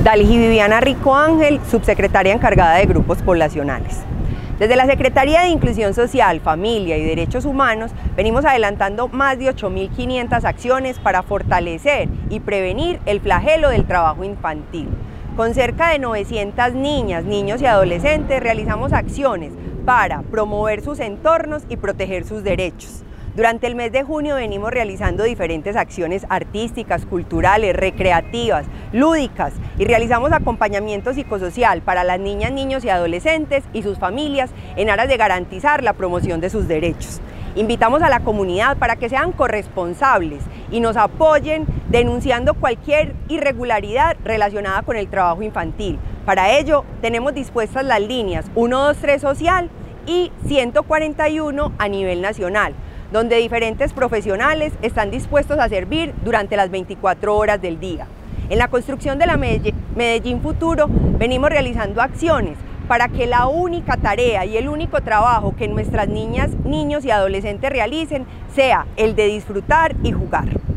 Dalgi Viviana Rico Ángel, subsecretaria encargada de grupos poblacionales. Desde la Secretaría de Inclusión Social, Familia y Derechos Humanos venimos adelantando más de 8.500 acciones para fortalecer y prevenir el flagelo del trabajo infantil. Con cerca de 900 niñas, niños y adolescentes realizamos acciones para promover sus entornos y proteger sus derechos. Durante el mes de junio venimos realizando diferentes acciones artísticas, culturales, recreativas, lúdicas y realizamos acompañamiento psicosocial para las niñas, niños y adolescentes y sus familias en aras de garantizar la promoción de sus derechos. Invitamos a la comunidad para que sean corresponsables y nos apoyen denunciando cualquier irregularidad relacionada con el trabajo infantil. Para ello tenemos dispuestas las líneas 123 Social y 141 a nivel nacional, donde diferentes profesionales están dispuestos a servir durante las 24 horas del día. En la construcción de la Medellín Futuro venimos realizando acciones para que la única tarea y el único trabajo que nuestras niñas, niños y adolescentes realicen sea el de disfrutar y jugar.